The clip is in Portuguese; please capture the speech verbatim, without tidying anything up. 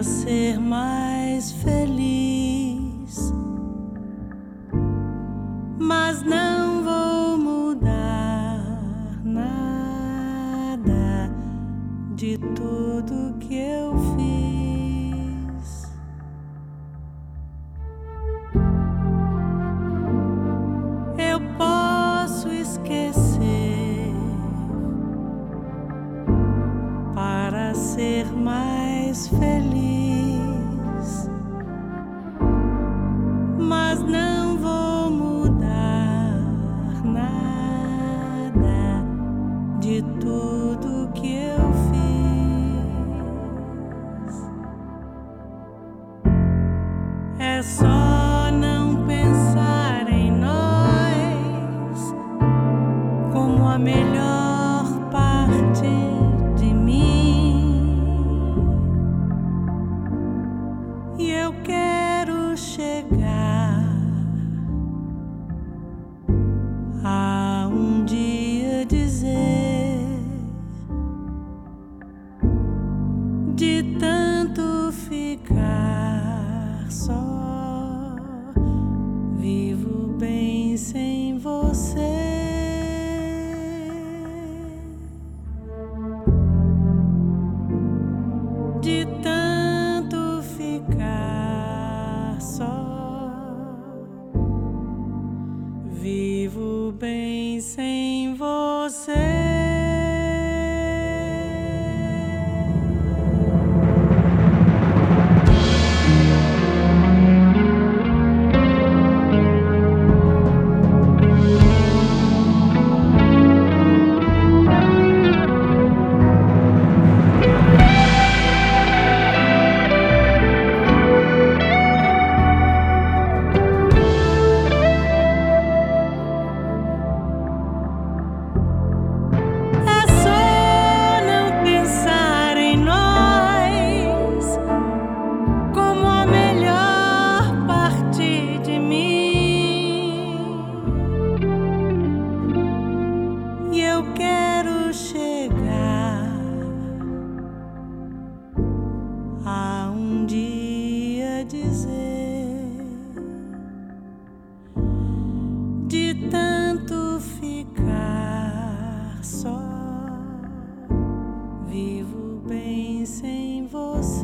para ser mais feliz, mas não vou mudar nada de tudo que eu fiz. Eu posso esquecer para ser mais feliz, mas não vou mudar nada de tudo que eu fiz. É só não pensar em nós como a melhor parte de mim, e eu quero chegar a um dia dizer, de tanto ficar só, vivo bem sem você. De tanto ficar só, vivo bem sem você. Eu quero chegar a um dia dizer, de tanto ficar só, vivo bem sem você.